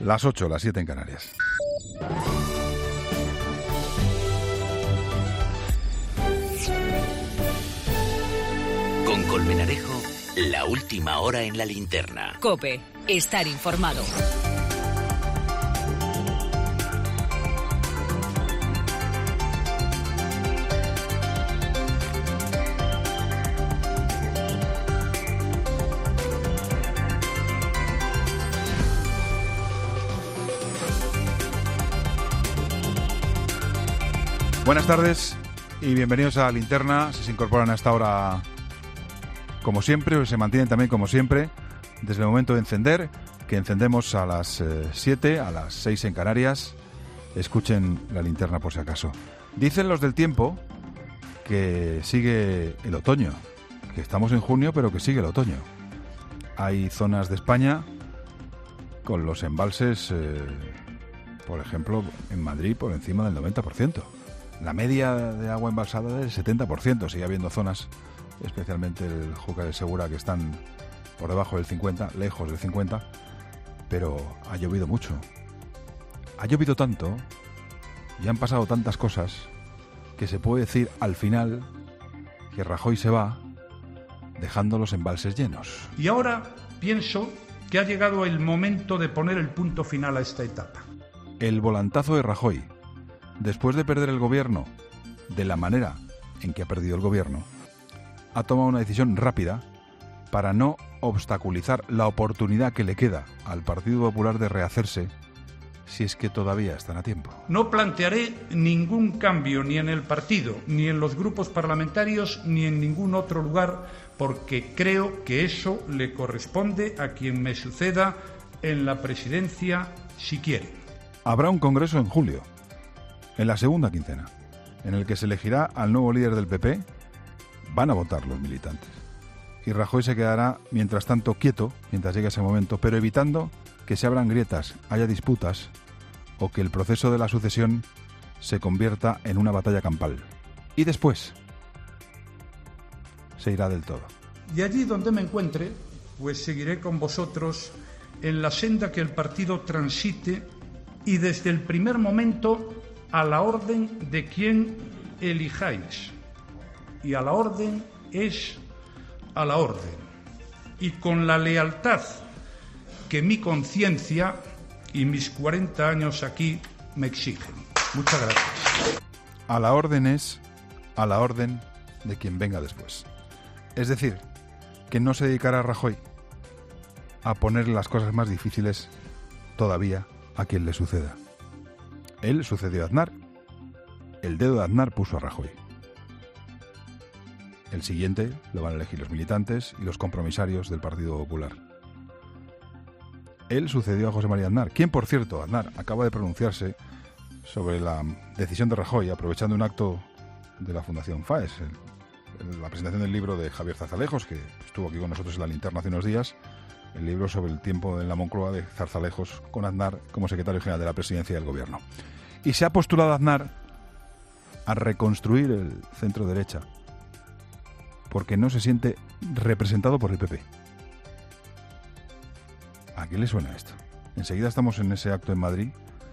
Las 8, las 7 en Canarias. Con Colmenarejo, la última hora en la linterna. COPE, estar informado. Buenas tardes y bienvenidos a Linterna. Si se incorporan a esta hora como siempre, o se mantienen también como siempre, desde el momento de encender, que encendemos a las 7, a las 6 en Canarias. Escuchen la linterna por si acaso. Dicen los del tiempo que sigue el otoño, que estamos en junio, pero que sigue el otoño. Hay zonas de España con los embalses, por ejemplo, en Madrid por encima del 90%. La media de agua embalsada es del 70%. Sigue habiendo zonas, especialmente el Júcar de Segura, que están por debajo del 50%, lejos del 50%, pero ha llovido mucho. Ha llovido tanto y han pasado tantas cosas que se puede decir al final que Rajoy se va dejando los embalses llenos. Y ahora pienso que ha llegado el momento de poner el punto final a esta etapa. El volantazo de Rajoy, después de perder el gobierno de la manera en que ha perdido el gobierno, ha tomado una decisión rápida para no obstaculizar la oportunidad que le queda al Partido Popular de rehacerse, si es que todavía están a tiempo. No plantearé ningún cambio ni en el partido, ni en los grupos parlamentarios, ni en ningún otro lugar, porque creo que eso le corresponde a quien me suceda en la presidencia, si quiere. Habrá un congreso en julio, en la segunda quincena, en el que se elegirá al nuevo líder del PP. Van a votar los militantes. Y Rajoy se quedará, mientras tanto, quieto, mientras llegue ese momento, pero evitando que se abran grietas, haya disputas, o que el proceso de la sucesión se convierta en una batalla campal. Y después se irá del todo. Y allí donde me encuentre, pues seguiré con vosotros en la senda que el partido transite, y desde el primer momento a la orden de quien elijáis. Y a la orden es a la orden. Y con la lealtad que mi conciencia y mis 40 años aquí me exigen. Muchas gracias. A la orden es a la orden de quien venga después. Es decir, que no se dedicará Rajoy a poner las cosas más difíciles todavía a quien le suceda. Él sucedió a Aznar. El dedo de Aznar puso a Rajoy. El siguiente lo van a elegir los militantes y los compromisarios del Partido Popular. Él sucedió a José María Aznar, quien, por cierto, Aznar acaba de pronunciarse sobre la decisión de Rajoy, aprovechando un acto de la Fundación FAES, la presentación del libro de Javier Zarzalejos, que estuvo aquí con nosotros en la linterna hace unos días, el libro sobre el tiempo en la Moncloa de Zarzalejos con Aznar como secretario general de la presidencia del gobierno. Y se ha postulado Aznar a reconstruir el centro derecha, porque no se siente representado por el PP. ¿A qué le suena esto? Enseguida estamos en ese acto en Madrid.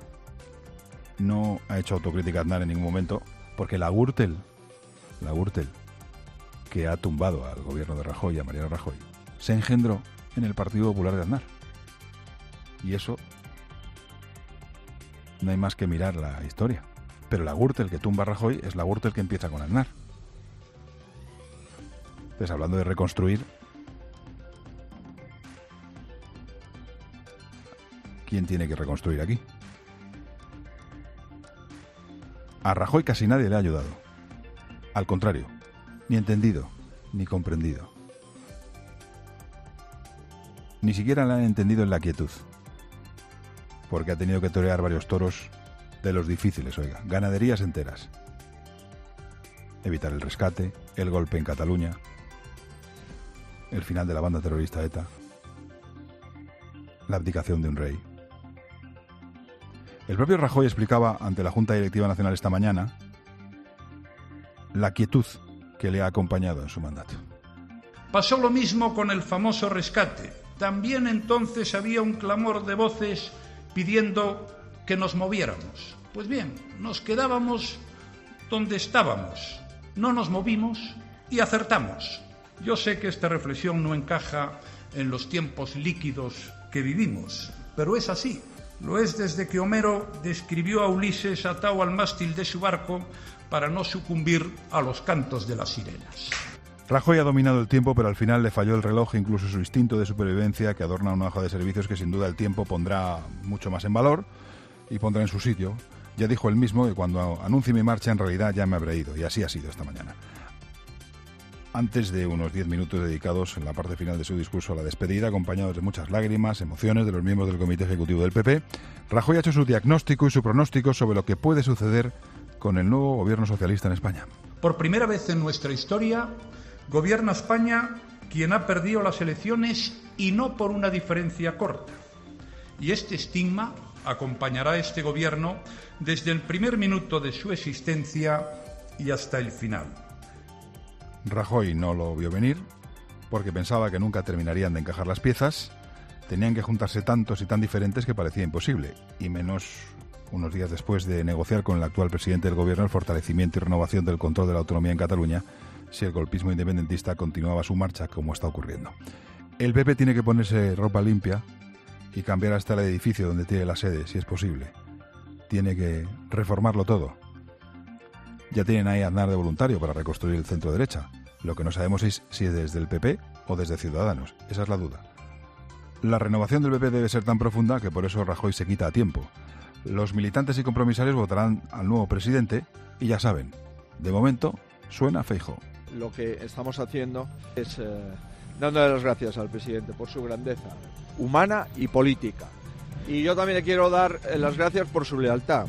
No ha hecho autocrítica Aznar en ningún momento, porque la Gürtel que ha tumbado al gobierno de Rajoy, a Mariano Rajoy, se engendró en el Partido Popular de Aznar. Y eso no hay más que mirar la historia. Pero la Gürtel que tumba a Rajoy es la Gürtel que empieza con Aznar. Entonces, hablando de reconstruir, ¿quién tiene que reconstruir aquí? A Rajoy casi nadie le ha ayudado. Al contrario, ni entendido, ni comprendido. Ni siquiera la han entendido en la quietud, porque ha tenido que torear varios toros de los difíciles, oiga, ganaderías enteras. Evitar el rescate, el golpe en Cataluña, el final de la banda terrorista ETA, la abdicación de un rey. El propio Rajoy explicaba ante la Junta Directiva Nacional esta mañana la quietud que le ha acompañado en su mandato. Pasó lo mismo con el famoso rescate. También entonces había un clamor de voces pidiendo que nos moviéramos. Pues bien, nos quedábamos donde estábamos, no nos movimos y acertamos. Yo sé que esta reflexión no encaja en los tiempos líquidos que vivimos, pero es así. Lo es desde que Homero describió a Ulises atado al mástil de su barco para no sucumbir a los cantos de las sirenas. Rajoy ha dominado el tiempo, pero al final le falló el reloj, incluso su instinto de supervivencia que adorna una hoja de servicios que sin duda el tiempo pondrá mucho más en valor y pondrá en su sitio. Ya dijo él mismo que cuando anuncie mi marcha en realidad ya me habré ido, y así ha sido esta mañana. Antes de unos 10 minutos dedicados en la parte final de su discurso a la despedida, acompañados de muchas lágrimas, emociones de los miembros del Comité Ejecutivo del PP, Rajoy ha hecho su diagnóstico y su pronóstico sobre lo que puede suceder con el nuevo gobierno socialista en España. Por primera vez en nuestra historia, gobierna España quien ha perdido las elecciones y no por una diferencia corta. Y este estigma acompañará a este gobierno desde el primer minuto de su existencia y hasta el final. Rajoy no lo vio venir porque pensaba que nunca terminarían de encajar las piezas. Tenían que juntarse tantos y tan diferentes que parecía imposible, y menos unos días después de negociar con el actual presidente del gobierno el fortalecimiento y renovación del control de la autonomía en Cataluña, si el golpismo independentista continuaba su marcha como está ocurriendo. El PP tiene que ponerse ropa limpia y cambiar hasta el edificio donde tiene la sede, si es posible. Tiene que reformarlo todo. Ya tienen ahí a Aznar de voluntario para reconstruir el centro derecha. Lo que no sabemos es si es desde el PP o desde Ciudadanos. Esa es la duda. La renovación del PP debe ser tan profunda que por eso Rajoy se quita a tiempo. Los militantes y compromisarios votarán al nuevo presidente y ya saben, de momento suena Feijóo. Lo que estamos haciendo es dándole las gracias al presidente por su grandeza humana y política. Y yo también le quiero dar las gracias por su lealtad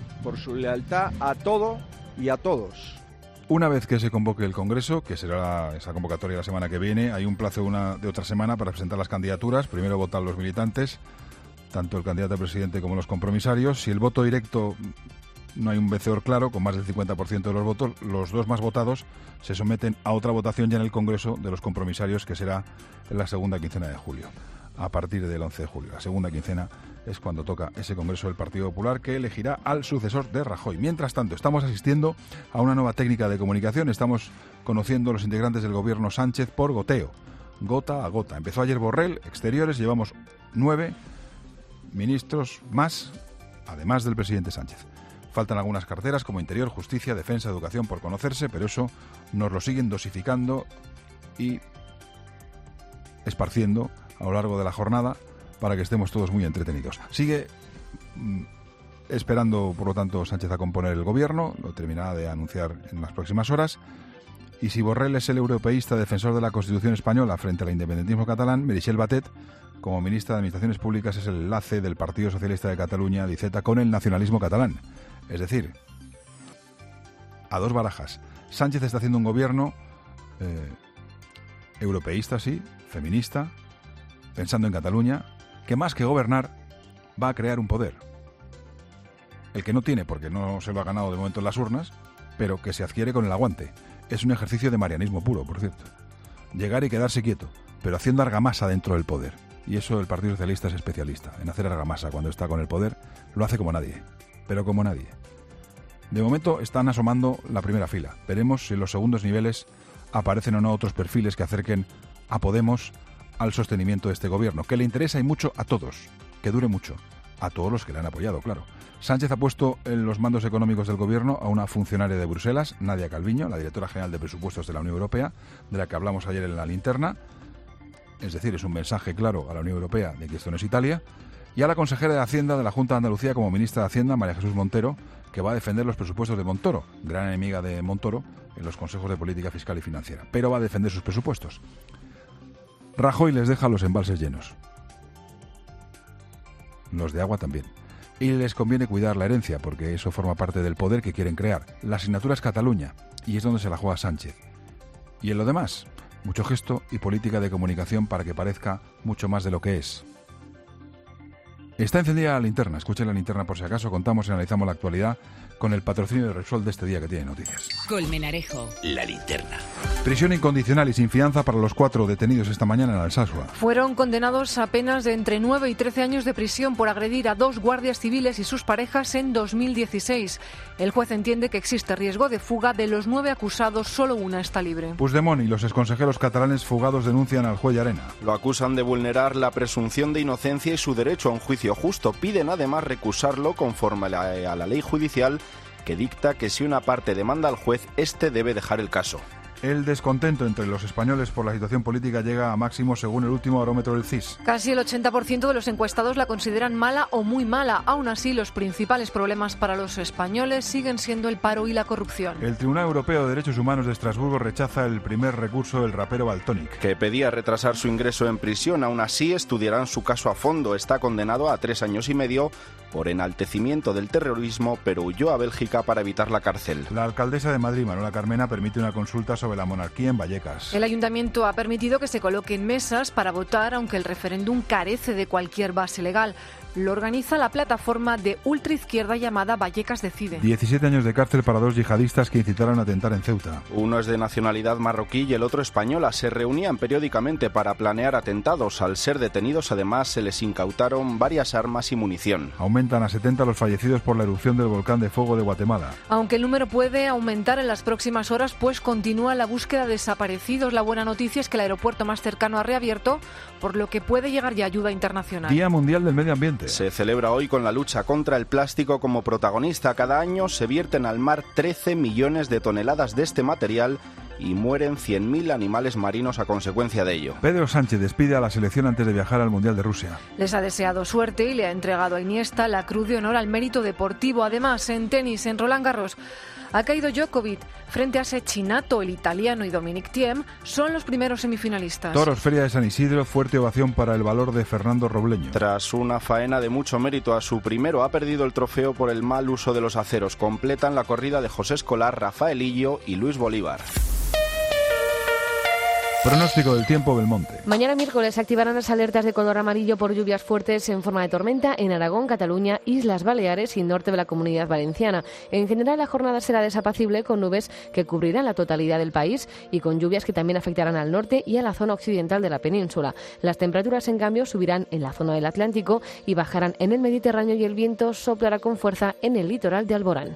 a todo y a todos. Una vez que se convoque el Congreso, que será esa convocatoria la semana que viene, hay un plazo de otra semana para presentar las candidaturas. Primero votan los militantes, tanto el candidato a presidente como los compromisarios. Si el voto directo no hay un vencedor claro, con más del 50% de los votos, los dos más votados se someten a otra votación ya en el Congreso de los compromisarios, que será en la segunda quincena de julio. A partir del 11 de julio, la segunda quincena, es cuando toca ese Congreso del Partido Popular que elegirá al sucesor de Rajoy. Mientras tanto, estamos asistiendo a una nueva técnica de comunicación. Estamos conociendo a los integrantes del gobierno Sánchez por goteo, gota a gota. Empezó ayer Borrell, Exteriores, llevamos 9 ministros más, además del presidente Sánchez. Faltan algunas carteras como Interior, Justicia, Defensa, Educación por conocerse, pero eso nos lo siguen dosificando y esparciendo a lo largo de la jornada para que estemos todos muy entretenidos. Sigue esperando, por lo tanto, Sánchez a componer el gobierno, lo terminará de anunciar en las próximas horas. Y si Borrell es el europeísta defensor de la Constitución española frente al independentismo catalán, Meritxell Batet, como ministra de Administraciones Públicas, es el enlace del Partido Socialista de Cataluña, d'Iceta, con el nacionalismo catalán. Es decir, a dos barajas. Sánchez está haciendo un gobierno europeísta, sí, feminista, pensando en Cataluña, que más que gobernar va a crear un poder. El que no tiene, porque no se lo ha ganado de momento en las urnas, pero que se adquiere con el aguante. Es un ejercicio de marianismo puro, por cierto. Llegar y quedarse quieto, pero haciendo argamasa dentro del poder. Y eso el Partido Socialista es especialista, en hacer argamasa cuando está con el poder. Lo hace como nadie, pero como nadie. De momento están asomando la primera fila. Veremos si en los segundos niveles aparecen o no otros perfiles que acerquen a Podemos al sostenimiento de este gobierno, que le interesa y mucho a todos, que dure mucho, a todos los que le han apoyado, claro. Sánchez ha puesto en los mandos económicos del gobierno a una funcionaria de Bruselas, Nadia Calviño, la directora general de presupuestos de la Unión Europea, de la que hablamos ayer en la linterna. Es decir, es un mensaje claro a la Unión Europea de que esto no es Italia. Y a la consejera de Hacienda de la Junta de Andalucía como ministra de Hacienda, María Jesús Montero, que va a defender los presupuestos de Montoro, gran enemiga de Montoro en los consejos de política fiscal y financiera, pero va a defender sus presupuestos. Rajoy les deja los embalses llenos. Los de agua también. Y les conviene cuidar la herencia, porque eso forma parte del poder que quieren crear. La asignatura es Cataluña, y es donde se la juega Sánchez. Y en lo demás, mucho gesto y política de comunicación para que parezca mucho más de lo que es. Está encendida la linterna. Escuchen la linterna por si acaso. Contamos y analizamos la actualidad con el patrocinio de Repsol de este día que tiene noticias. Colmenarejo. La linterna. Prisión incondicional y sin fianza para los 4 detenidos esta mañana en Alsasua. Fueron condenados a penas de entre 9 y 13 años de prisión por agredir a 2 guardias civiles y sus parejas en 2016. El juez entiende que existe riesgo de fuga. De los 9 acusados, solo una está libre. Puigdemont y los exconsejeros catalanes fugados denuncian al juez Llarena. Lo acusan de vulnerar la presunción de inocencia y su derecho a un juicio justo. Piden además recusarlo conforme a la ley judicial que dicta que si una parte demanda al juez, este debe dejar el caso. El descontento entre los españoles por la situación política llega a máximo según el último barómetro del CIS. Casi el 80% de los encuestados la consideran mala o muy mala. Aún así, los principales problemas para los españoles siguen siendo el paro y la corrupción. El Tribunal Europeo de Derechos Humanos de Estrasburgo rechaza el primer recurso del rapero Valtonyc, que pedía retrasar su ingreso en prisión. Aún así, estudiarán su caso a fondo. Está condenado a 3 años y medio por enaltecimiento del terrorismo, pero huyó a Bélgica para evitar la cárcel. La alcaldesa de Madrid, Manuela Carmena, permite una consulta sobre la monarquía en Vallecas. El ayuntamiento ha permitido que se coloquen mesas para votar, aunque el referéndum carece de cualquier base legal. Lo organiza la plataforma de ultraizquierda llamada Vallecas Decide. 17 años de cárcel para 2 yihadistas que incitaron a atentar en Ceuta. Uno es de nacionalidad marroquí y el otro española. Se reunían periódicamente para planear atentados. Al ser detenidos, además, se les incautaron varias armas y munición. Aumentan a 70 los fallecidos por la erupción del volcán de fuego de Guatemala. Aunque el número puede aumentar en las próximas horas, pues continúa la búsqueda de desaparecidos. La buena noticia es que el aeropuerto más cercano ha reabierto, por lo que puede llegar ya ayuda internacional. Día Mundial del Medio Ambiente. Se celebra hoy con la lucha contra el plástico como protagonista. Cada año se vierten al mar 13 millones de toneladas de este material y mueren 100.000 animales marinos a consecuencia de ello. Pedro Sánchez despide a la selección antes de viajar al Mundial de Rusia. Les ha deseado suerte y le ha entregado a Iniesta la Cruz de Honor al Mérito Deportivo. Además, en tenis, en Roland Garros, ha caído Djokovic frente a Cecchinato. El italiano y Dominic Thiem son los primeros semifinalistas. Toros, Feria de San Isidro, fuerte ovación para el valor de Fernando Robleño. Tras una faena de mucho mérito a su primero, ha perdido el trofeo por el mal uso de los aceros. Completan la corrida de José Escolar, Rafaelillo y Luis Bolívar. Pronóstico del tiempo, Belmonte. Mañana miércoles se activarán las alertas de color amarillo por lluvias fuertes en forma de tormenta en Aragón, Cataluña, Islas Baleares y norte de la Comunidad Valenciana. En general, la jornada será desapacible con nubes que cubrirán la totalidad del país y con lluvias que también afectarán al norte y a la zona occidental de la península. Las temperaturas, en cambio, subirán en la zona del Atlántico y bajarán en el Mediterráneo y el viento soplará con fuerza en el litoral de Alborán.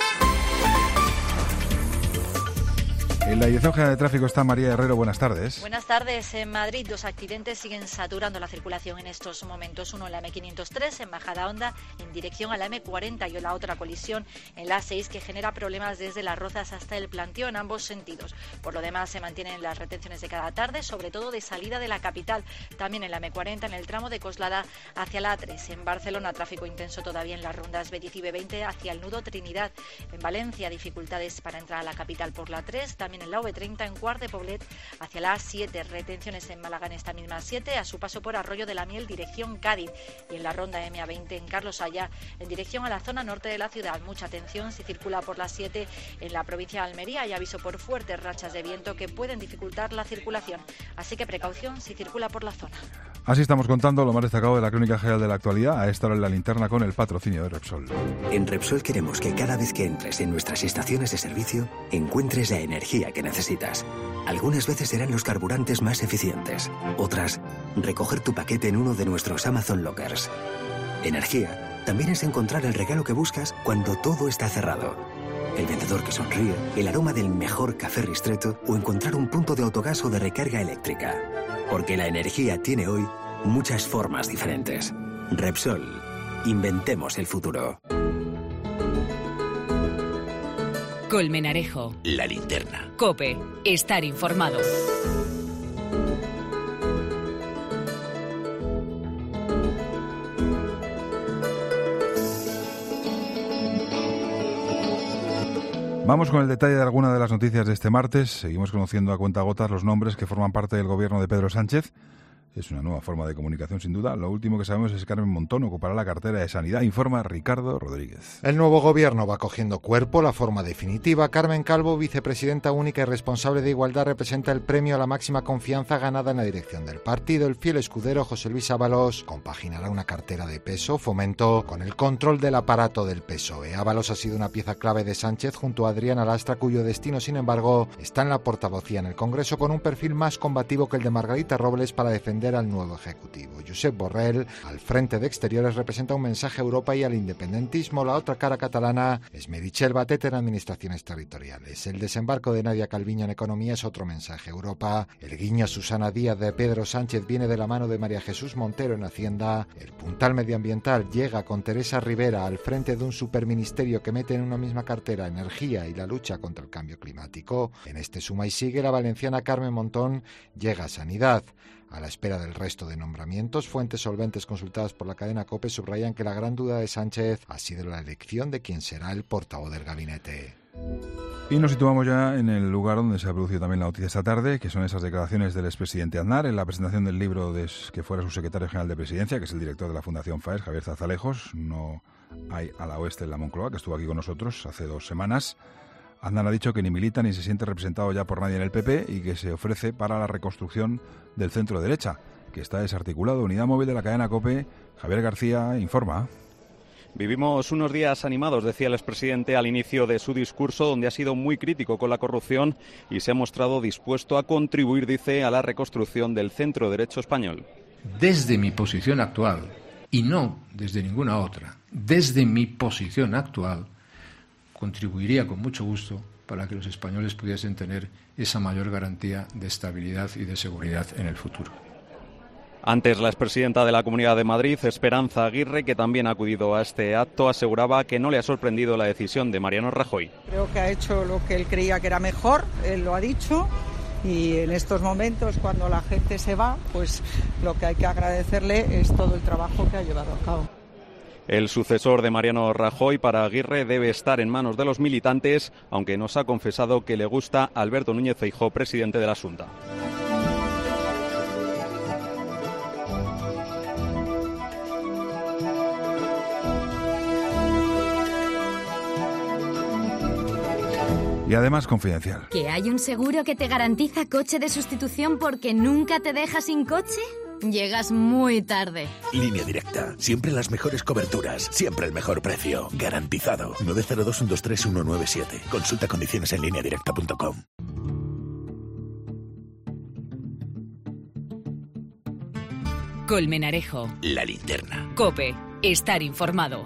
En la Dirección General de Tráfico está María Herrero. Buenas tardes. Buenas tardes. En Madrid, 2 accidentes siguen saturando la circulación en estos momentos. Uno en la M503, en Majadahonda, en dirección a la M40, y la otra colisión en la A6, que genera problemas desde Las Rozas hasta el Planteo en ambos sentidos. Por lo demás, se mantienen las retenciones de cada tarde, sobre todo de salida de la capital. También en la M40, en el tramo de Coslada hacia la A3. En Barcelona, tráfico intenso todavía en las rondas B10 y B20 hacia el nudo Trinidad. En Valencia, dificultades para entrar a la capital por la A3. También en la V30 en Quart de Poblet hacia la A7, retenciones en Málaga en esta misma A7, a su paso por Arroyo de la Miel dirección Cádiz, y en la ronda MA20 en Carlos Haya en dirección a la zona norte de la ciudad. Mucha atención si circula por la 7 en la provincia de Almería. Hay aviso por fuertes rachas de viento que pueden dificultar la circulación, así que precaución si circula por la zona. Así estamos contando lo más destacado de la crónica general de la actualidad, a esta hora en la linterna con el patrocinio de Repsol. En Repsol queremos que cada vez que entres en nuestras estaciones de servicio encuentres la energía que necesitas. Algunas veces serán los carburantes más eficientes, otras, recoger tu paquete en uno de nuestros Amazon Lockers. Energía también es encontrar el regalo que buscas cuando todo está cerrado. El vendedor que sonríe, el aroma del mejor café Ristretto o encontrar un punto de autogas o de recarga eléctrica. Porque la energía tiene hoy muchas formas diferentes. Repsol. Inventemos el futuro. Colmenarejo. La linterna. COPE. Estar informado. Vamos con el detalle de algunas de las noticias de este martes. Seguimos conociendo a cuentagotas los nombres que forman parte del gobierno de Pedro Sánchez. Es una nueva forma de comunicación, sin duda. Lo último que sabemos es que Carmen Montón ocupará la cartera de Sanidad, informa Ricardo Rodríguez. El nuevo gobierno va cogiendo cuerpo, la forma definitiva. Carmen Calvo, vicepresidenta única y responsable de Igualdad, representa el premio a la máxima confianza ganada en la dirección del partido. El fiel escudero José Luis Ábalos compaginará una cartera de peso, Fomento, con el control del aparato del PSOE. Ábalos ha sido una pieza clave de Sánchez junto a Adrián Alastra, cuyo destino, sin embargo, está en la portavocía en el Congreso, con un perfil más combativo que el de Margarita Robles para defender al nuevo Ejecutivo. Josep Borrell, al frente de Exteriores, representa un mensaje a Europa y al independentismo. La otra cara catalana es Meritxell Batet en Administraciones Territoriales. El desembarco de Nadia Calviño en Economía es otro mensaje a Europa. El guiño a Susana Díaz de Pedro Sánchez viene de la mano de María Jesús Montero en Hacienda. El puntal medioambiental llega con Teresa Rivera al frente de un superministerio que mete en una misma cartera energía y la lucha contra el cambio climático. En este suma y sigue, la valenciana Carmen Montón llega a Sanidad. A la espera del resto de nombramientos, fuentes solventes consultadas por la cadena COPE subrayan que la gran duda de Sánchez ha sido la elección de quien será el portavoz del gabinete. Y nos situamos ya en el lugar donde se ha producido también la noticia esta tarde, que son esas declaraciones del expresidente Aznar en la presentación del libro de que fuera su secretario general de Presidencia, que es el director de la Fundación FAES, Javier Zarzalejos. No hay a la oeste en la Moncloa, que estuvo aquí con nosotros hace 2 semanas. Aznar ha dicho que ni milita ni se siente representado ya por nadie en el PP y que se ofrece para la reconstrucción del centro derecha, que está desarticulado. Unidad móvil de la cadena COPE, Javier García informa. Vivimos unos días animados, decía el expresidente al inicio de su discurso, donde ha sido muy crítico con la corrupción y se ha mostrado dispuesto a contribuir, dice, a la reconstrucción del centro derecho español. Desde mi posición actual, y no desde ninguna otra, desde mi posición actual, contribuiría con mucho gusto para que los españoles pudiesen tener esa mayor garantía de estabilidad y de seguridad en el futuro. Antes, la expresidenta de la Comunidad de Madrid, Esperanza Aguirre, que también ha acudido a este acto, aseguraba que no le ha sorprendido la decisión de Mariano Rajoy. Creo que ha hecho lo que él creía que era mejor, él lo ha dicho, y en estos momentos, cuando la gente se va, pues lo que hay que agradecerle es todo el trabajo que ha llevado a cabo. El sucesor de Mariano Rajoy para Aguirre debe estar en manos de los militantes, aunque nos ha confesado que le gusta Alberto Núñez Feijóo, presidente de la Xunta. Y además confidencial. ¿Que hay un seguro que te garantiza coche de sustitución porque nunca te deja sin coche? Llegas muy tarde. Línea Directa. Siempre las mejores coberturas. Siempre el mejor precio. Garantizado. 902-123-197. Consulta condiciones en lineadirecta.com. Colmenarejo. La linterna. COPE. Estar informado.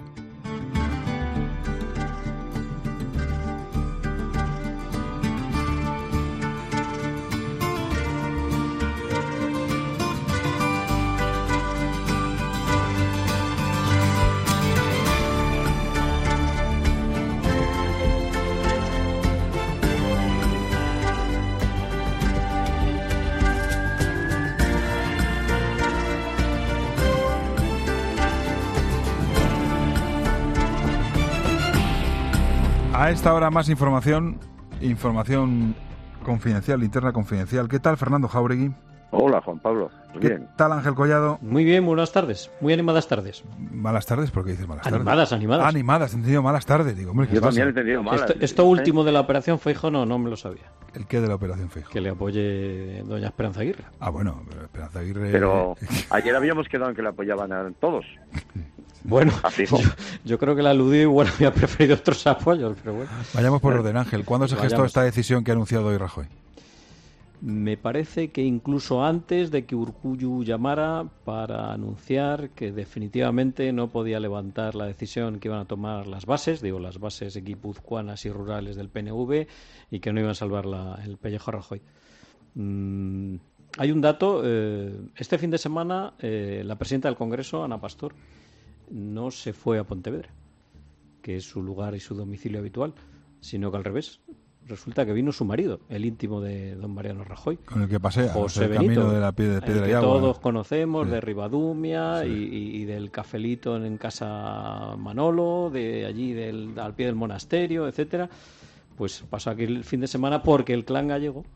A esta hora más información confidencial, linterna confidencial. ¿Qué tal, Fernando Jáuregui? Hola, Juan Pablo. Muy ¿Qué bien. tal, Ángel Collado? Muy bien, buenas tardes. Muy animadas tardes. ¿Malas tardes? ¿Por qué dices malas tardes? Animadas. Animadas, he entendido malas tardes. Digo, hombre, ¿qué Yo pasa? también he entendido malas. Esto último de la operación Feijóo no me lo sabía. ¿El qué de la operación Feijóo? Que le apoye doña Esperanza Aguirre. Ah, bueno, pero Esperanza Aguirre... Pero ayer habíamos quedado en que le apoyaban a todos. Bueno, yo creo que la aludió igual había preferido otros apoyos, pero bueno. Vayamos por orden, Ángel. ¿Cuándo se gestó esta decisión que ha anunciado hoy Rajoy? Me parece que incluso antes de que Urkullu llamara para anunciar que definitivamente no podía levantar la decisión que iban a tomar las bases guipuzcoanas y rurales del PNV y que no iban a salvar el pellejo a Rajoy. Hay un dato. Este fin de semana la presidenta del Congreso, Ana Pastor, no se fue a Pontevedra, que es su lugar y su domicilio habitual, sino que al revés. Resulta que vino su marido, el íntimo de don Mariano Rajoy. Con el que pasea, José el Benito, camino de la piedra que y agua. Todos conocemos, Sí. de Ribadumia Sí. y del cafelito en casa Manolo, de allí al pie del monasterio, etcétera. Pues pasó aquí el fin de semana porque el clan gallego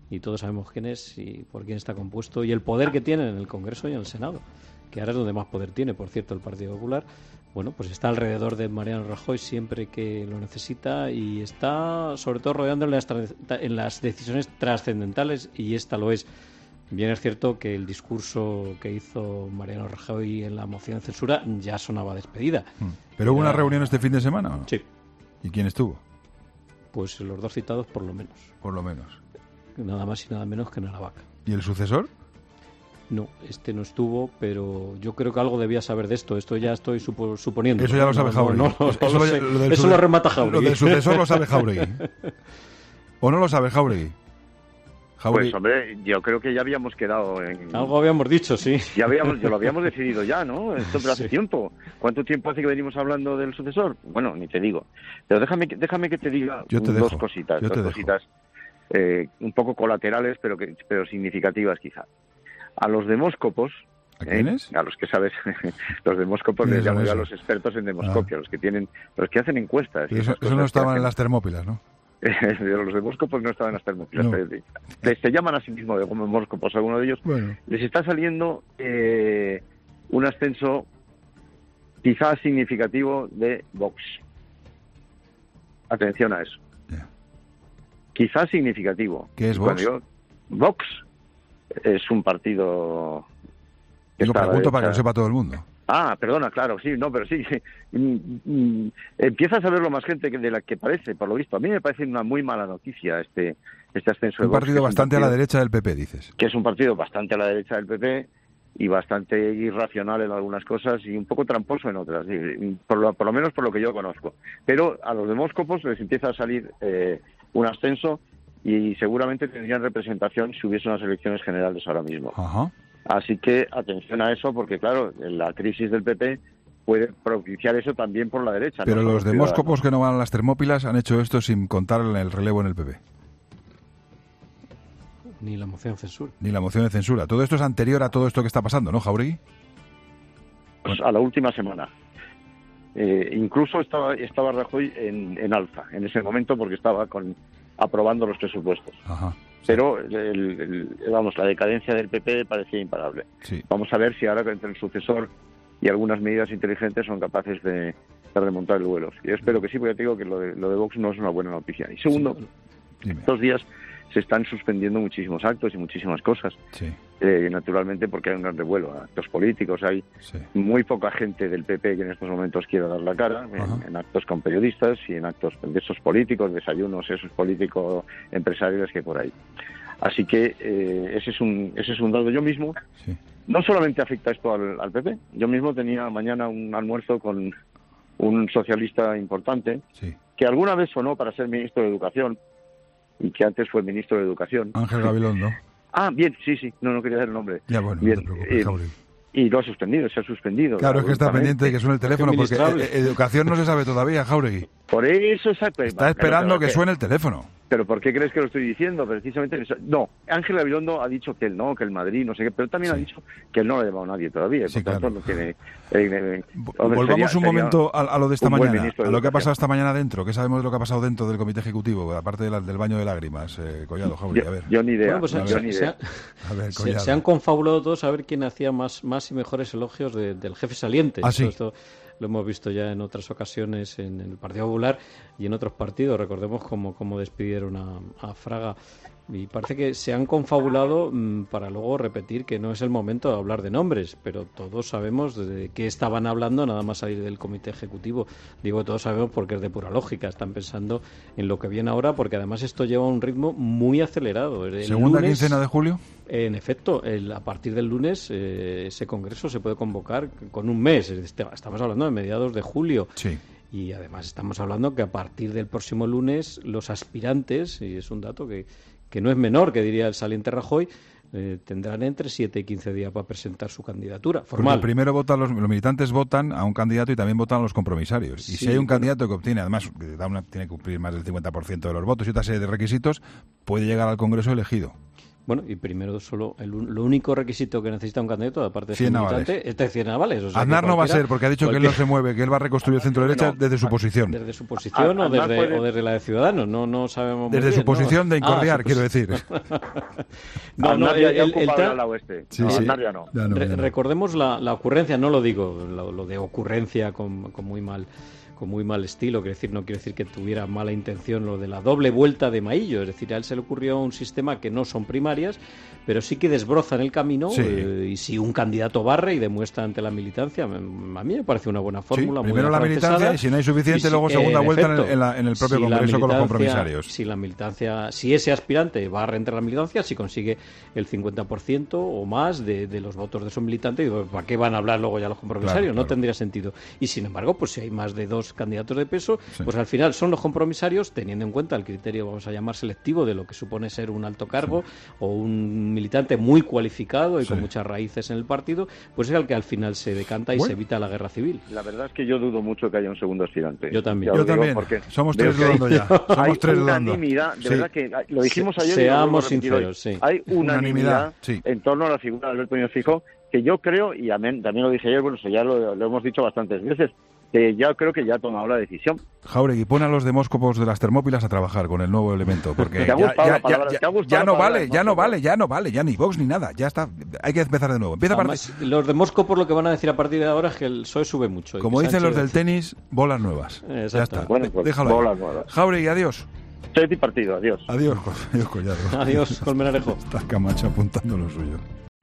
y todos sabemos quién es y por quién está compuesto y el poder que tiene en el Congreso y en el Senado, que ahora es donde más poder tiene, por cierto, el Partido Popular. Bueno, pues está alrededor de Mariano Rajoy siempre que lo necesita y está sobre todo rodeándole en las decisiones trascendentales, y esta lo es. Bien es cierto que el discurso que hizo Mariano Rajoy en la moción de censura ya sonaba despedida. ¿Pero hubo una reunión este fin de semana o no? Sí. ¿Y quién estuvo? Pues los dos citados por lo menos. Por lo menos. Nada más y nada menos que en Aravaca. ¿Y el sucesor? No, este no estuvo, pero yo creo que algo debía saber de esto. Esto ya estoy suponiendo. Eso ya lo sabe Jáuregui. Eso lo remata Jáuregui. Lo del sucesor lo sabe Jáuregui. ¿O no lo sabe Jáuregui? Pues hombre, yo creo que ya habíamos quedado en... Algo habíamos dicho, sí. Ya lo habíamos decidido ya, ¿no? Esto hace tiempo. ¿Cuánto tiempo hace que venimos hablando del sucesor? Bueno, ni te digo. Pero déjame que te diga dos cositas. Un poco colaterales, pero significativas quizá. A los demóscopos... ¿A quiénes? A los que sabes, los demóscopos les llamo yo a los expertos en demoscopia, los que hacen encuestas. Eso no estaban en las Termópilas, ¿no? Los demóscopos no estaban en las Termópilas. No. Se llaman a sí mismos demóscopos, algunos de ellos. Bueno. Les está saliendo un ascenso quizás significativo de Vox. Atención a eso. Yeah. Quizás significativo. ¿Qué es Vox? Vox es un partido... Yo pregunto para que lo sepa todo el mundo. Ah, perdona, claro, sí, no, pero sí. Empieza a saberlo más gente de la que parece, por lo visto. A mí me parece una muy mala noticia este ascenso de Vox. Un partido bastante a la derecha del PP, dices. Que es un partido bastante a la derecha del PP y bastante irracional en algunas cosas y un poco tramposo en otras, por lo menos por lo que yo conozco. Pero a los demóscopos les empieza a salir un ascenso y seguramente tendrían representación si hubiese unas elecciones generales ahora mismo. Ajá. Así que atención a eso, porque claro, la crisis del PP puede propiciar eso también por la derecha. Pero los demóscopos que no van a las Termópilas han hecho esto sin contar el relevo en el PP. Ni la moción de censura. Ni la moción de censura. Todo esto es anterior a todo esto que está pasando, ¿no, Jáuregui? Pues a la última semana. Incluso estaba Rajoy en alza en ese momento porque estaba aprobando los presupuestos. Ajá. Pero, la decadencia del PP parecía imparable. Sí. Vamos a ver si ahora entre el sucesor y algunas medidas inteligentes son capaces de remontar el vuelo. Yo espero que sí, porque te digo que lo de Vox no es una buena noticia. Y segundo, estos días se están suspendiendo muchísimos actos y muchísimas cosas. Sí. Naturalmente porque hay un gran revuelo. Actos políticos, hay muy poca gente del PP que en estos momentos quiera dar la cara en actos con periodistas y en actos de esos políticos, desayunos, esos políticos empresarios que por ahí. Así que ese es un dato. Yo mismo, no solamente afecta esto al PP, yo mismo tenía mañana un almuerzo con un socialista importante que alguna vez sonó para ser ministro de Educación y que antes fue ministro de Educación. Ángel Gabilondo. Ah, bien, sí, no quería dar el nombre. Ya, bueno, bien, no te preocupes, Jáuregui. Y lo ha suspendido, se ha suspendido. Claro, es que está pendiente de que suene el teléfono, porque educación no se sabe todavía, Jáuregui. Por eso está esperando que suene el teléfono. ¿Pero por qué crees que lo estoy diciendo? Precisamente no, Ángel Gabilondo ha dicho que él no, que el Madrid, no sé qué, pero también ha dicho que él no lo ha llevado a nadie todavía. Sí, por tanto, no tiene... Volvamos un momento a lo de esta mañana, a lo que ha pasado esta mañana dentro. ¿Qué sabemos de lo que ha pasado dentro del Comité Ejecutivo, aparte del baño de lágrimas? Collado, Jáuregui, a ver. Yo ni idea. Bueno, pues se han confabulado todos a ver quién hacía más y mejores elogios del jefe saliente. ¿Ah, sí? Esto lo hemos visto ya en otras ocasiones en el Partido Popular y en otros partidos. Recordemos cómo despidieron a Fraga. Y parece que se han confabulado para luego repetir que no es el momento de hablar de nombres, pero todos sabemos de qué estaban hablando nada más salir del Comité Ejecutivo. Digo, todos sabemos porque es de pura lógica. Están pensando en lo que viene ahora, porque además esto lleva un ritmo muy acelerado. ¿Segunda quincena de julio? En efecto, a partir del lunes ese congreso se puede convocar con un mes. Estamos hablando de mediados de julio. Sí. Y además estamos hablando que a partir del próximo lunes los aspirantes, y es un dato que no es menor, que diría el saliente Rajoy, tendrán entre 7 y 15 días para presentar su candidatura formal. Porque primero votan los militantes votan a un candidato y también votan a los compromisarios. Y si hay un candidato que obtiene, además, tiene que cumplir más del 50% de los votos y otra serie de requisitos, puede llegar al Congreso elegido. Bueno, y primero lo único requisito que necesita un candidato, aparte de 100 ser militante, es de 100 navales. O sea, Aznar no va a ser, porque ha dicho que él no se mueve, que él va a reconstruir el centro-derecha desde su posición. Desde su posición o desde la de Ciudadanos, no sabemos muy desde bien, su posición de incordiar, quiero decir. Recordemos la ocurrencia, no lo digo, lo de ocurrencia con muy mal estilo, no quiero decir que tuviera mala intención lo de la doble vuelta de Maillo, es decir, a él se le ocurrió un sistema que no son primarias, pero sí que desbrozan el camino, y si un candidato barre y demuestra ante la militancia, a mí me parece una buena fórmula. Sí, primero la militancia y si no hay suficiente, luego segunda vuelta en el propio Congreso con los compromisarios. Si ese aspirante barre entre la militancia, si consigue el 50% o más de los votos de esos militantes, ¿para qué van a hablar luego ya los compromisarios? Claro. No tendría sentido. Y sin embargo, pues si hay más de 2 candidatos de peso, pues al final son los compromisarios, teniendo en cuenta el criterio, vamos a llamar selectivo, de lo que supone ser un alto cargo o un militante muy cualificado y con muchas raíces en el partido, pues es el que al final se decanta y se evita la guerra civil. La verdad es que yo dudo mucho que haya un segundo aspirante. Yo también. Somos 3 dudando ya. Somos 3 dudando. Hay unanimidad, de verdad que lo dijimos ayer. Seamos sinceros, sí. Hay unanimidad en torno a la figura de Alberto Núñez Feijóo, que yo creo, y también lo dije ayer, bueno, eso ya lo hemos dicho bastantes veces, que ya creo que ya ha tomado la decisión. Jáuregui, pon a los demóscopos de las Termópilas a trabajar con el nuevo elemento, porque ya no vale, ya ni Vox ni nada, ya está, hay que empezar de nuevo. Además, los demóscopos lo que van a decir a partir de ahora es que el PSOE sube mucho. Como dicen los del tenis, bolas nuevas. Exacto. Ya está, bueno, pues, déjalo bolas ahí. Nuevas. Jáuregui, adiós. Set y partido, adiós. Adiós, Collado. Adiós, Colmenarejo. Está Camacho apuntando lo suyo.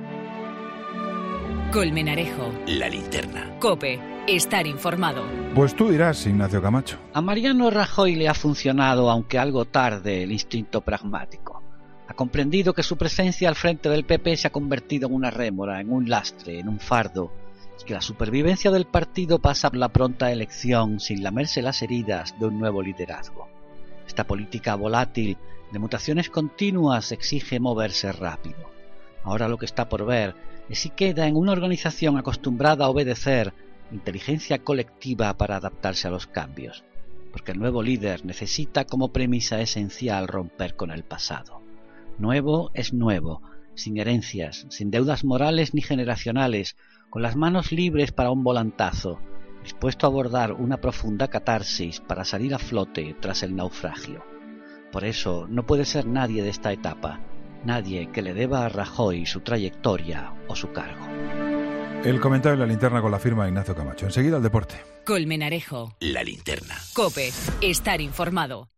Colmenarejo. La linterna. COPE. Estar informado. Pues tú dirás, Ignacio Camacho. A Mariano Rajoy le ha funcionado, aunque algo tarde, el instinto pragmático. Ha comprendido que su presencia al frente del PP se ha convertido en una rémora, en un lastre, en un fardo, y que la supervivencia del partido pasa por la pronta elección sin lamerse las heridas de un nuevo liderazgo. Esta política volátil, de mutaciones continuas, exige moverse rápido. Ahora lo que está por ver es si queda en una organización acostumbrada a obedecer inteligencia colectiva para adaptarse a los cambios, porque el nuevo líder necesita como premisa esencial romper con el pasado. Nuevo es nuevo, sin herencias, sin deudas morales ni generacionales, con las manos libres para un volantazo, dispuesto a abordar una profunda catarsis para salir a flote tras el naufragio. Por eso no puede ser nadie de esta etapa, nadie que le deba a Rajoy su trayectoria o su cargo. El comentario de la linterna con la firma de Ignacio Camacho. Enseguida el deporte. Colmenarejo. La linterna. COPE. Estar informado.